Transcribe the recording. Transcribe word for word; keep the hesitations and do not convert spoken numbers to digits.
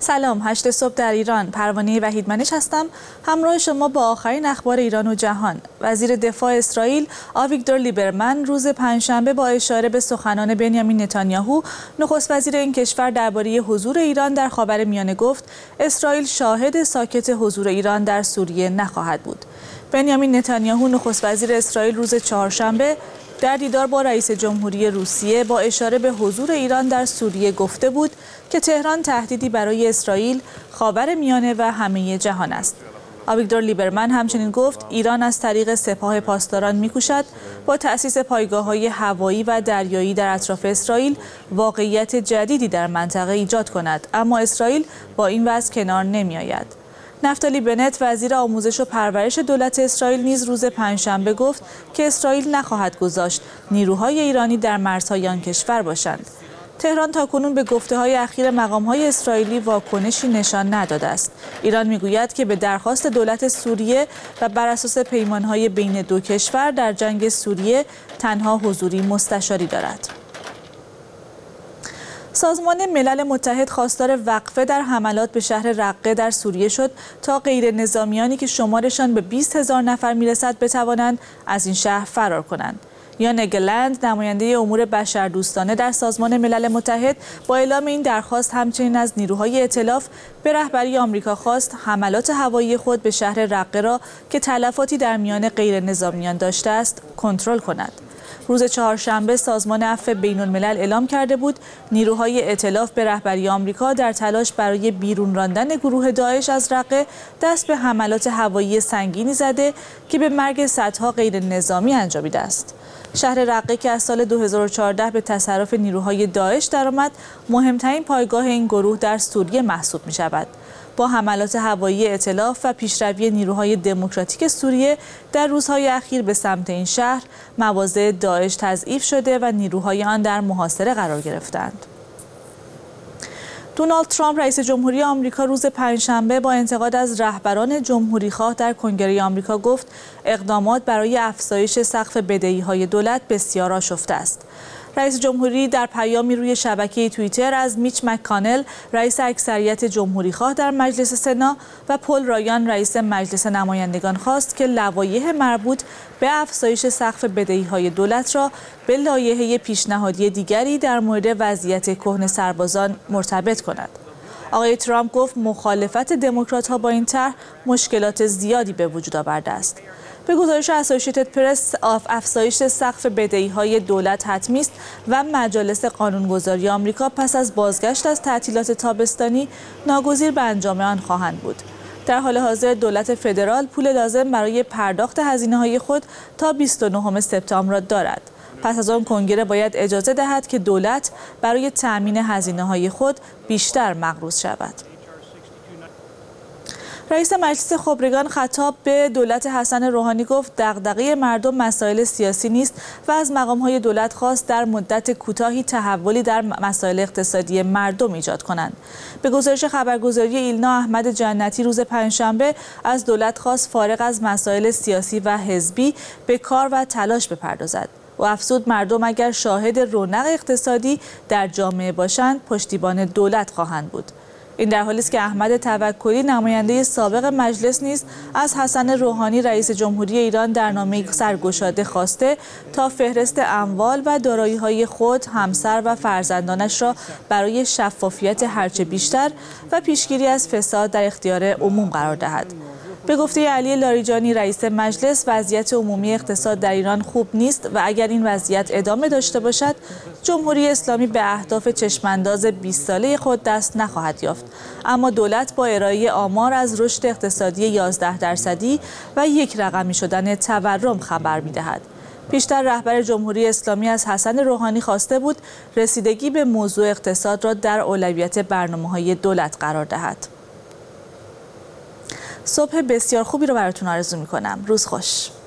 سلام، هشت صبح در ایران. پروانه وحیدمنش هستم. همراه شما با آخرین اخبار ایران و جهان. وزیر دفاع اسرائیل آویگدور لیبرمن روز پنجشنبه با اشاره به سخنان بنیامین نتانیاهو، نخست وزیر این کشور، درباره حضور ایران در خاورمیانه گفت اسرائیل شاهد ساکت حضور ایران در سوریه نخواهد بود. بنیامین نتانیاهو، نخست وزیر اسرائیل، روز چهارشنبه در دیدار با رئیس جمهوری روسیه با اشاره به حضور ایران در سوریه گفته بود که تهران تهدیدی برای اسرائیل، خاورمیانه و همه جهان است. آویگدور لیبرمن همچنین گفت ایران از طریق سپاه پاسداران می‌کوشد با تأسیس پایگاه‌های هوایی و دریایی در اطراف اسرائیل واقعیت جدیدی در منطقه ایجاد کند، اما اسرائیل با این وضع کنار نمی‌آید. نفتالی بنت، وزیر آموزش و پرورش دولت اسرائیل، نیز روز پنجشنبه گفت که اسرائیل نخواهد گذاشت نیروهای ایرانی در مرزهای آن کشور باشند. تهران تاکنون به گفته‌های اخیر مقام‌های اسرائیلی واکنشی نشان نداده است. ایران می‌گوید که به درخواست دولت سوریه و بر اساس پیمان‌های بین دو کشور در جنگ سوریه تنها حضوری مستشاری دارد. سازمان ملل متحد خواستار وقفه در حملات به شهر رقه در سوریه شد تا غیر نظامیانی که شمارشان به بیست هزار نفر میرسد بتوانند از این شهر فرار کنند. یان اگلند، نماینده امور بشردوستانه در سازمان ملل متحد، با اعلام این درخواست همچنین از نیروهای ائتلاف به رهبری آمریکا خواست حملات هوایی خود به شهر رقه را که تلفاتی در میان غیر نظامیان داشته است کنترل کند. روز چهارشنبه سازمان عفو بین‌الملل اعلام کرده بود نیروهای ائتلاف به رهبری آمریکا در تلاش برای بیرون راندن گروه داعش از رقه دست به حملات هوایی سنگینی زده که به مرگ صدها غیر نظامی انجامیده است. شهر رقه که از سال دو هزار و چهارده به تصرف نیروهای داعش درآمد، مهمترین پایگاه این گروه در سوریه محسوب می شود. با حملات هوایی ائتلاف و پیشروی نیروهای دموکراتیک سوریه در روزهای اخیر به سمت این شهر، مواضع داعش تضعیف شده و نیروهای آن در محاصره قرار گرفتند. دونالد ترامپ، رئیس جمهوری آمریکا، روز پنجشنبه با انتقاد از رهبران جمهوری‌خواه در کنگره آمریکا گفت اقدامات برای افزایش سقف بدهی‌های دولت بسیار آشفته است. رئیس جمهوری در پیامی روی شبکه توییتر از میچ مک‌کانل، رئیس اکثریت جمهوری‌خواه در مجلس سنا، و پل رایان، رئیس مجلس نمایندگان، خواست که لوایح مربوط به افزایش سقف بدهی‌های دولت را به لایحه پیشنهادی دیگری در مورد وضعیت کهنه سربازان مرتبط کند. آقای ترامپ گفت مخالفت دموکرات‌ها با این طرح مشکلات زیادی به وجود آورده است. به گزارش اسوسییتد پرس، افزایش سقف بدهی‌های دولت حتمی است و مجالس قانونگذاری آمریکا پس از بازگشت از تعطیلات تابستانی ناگزیر به انجام آن خواهند بود. در حال حاضر دولت فدرال پول لازم برای پرداخت هزینه‌های خود تا بیست و نهم سپتامبر را دارد. پس از آن کنگره باید اجازه دهد که دولت برای تأمین هزینه‌های خود بیشتر مقروض شود. رئیس مجلس خبرگان خطاب به دولت حسن روحانی گفت دغدغه مردم مسائل سیاسی نیست و از مقام‌های دولت خواست در مدت کوتاهی تحولی در مسائل اقتصادی مردم ایجاد کنند. به گزارش خبرگزاری ایلنا، احمد جنتی روز پنجشنبه از دولت خواست فارغ از مسائل سیاسی و حزبی به کار و تلاش بپردازد. و افزود مردم اگر شاهد رونق اقتصادی در جامعه باشند پشتیبان دولت خواهند بود. این در حالی است که احمد توکلی، نماینده سابق مجلس، نیز از حسن روحانی رئیس جمهوری ایران در نامه‌ای سرگشاده خواسته تا فهرست اموال و دارایی‌های خود، همسر و فرزندانش را برای شفافیت هرچه بیشتر و پیشگیری از فساد در اختیار عموم قرار دهد. به گفته علی لاریجانی، رئیس مجلس، وضعیت عمومی اقتصاد در ایران خوب نیست و اگر این وضعیت ادامه داشته باشد جمهوری اسلامی به اهداف چشمانداز بیست ساله خود دست نخواهد یافت. اما دولت با ارائه آمار از رشد اقتصادی یازده درصدی و یک رقمی شدن تورم خبر می‌دهد. پیشتر رهبر جمهوری اسلامی از حسن روحانی خواسته بود رسیدگی به موضوع اقتصاد را در اولویت برنامه‌های دولت قرار دهد. صبح بسیار خوبی رو براتون آرزو می‌کنم. روز خوش.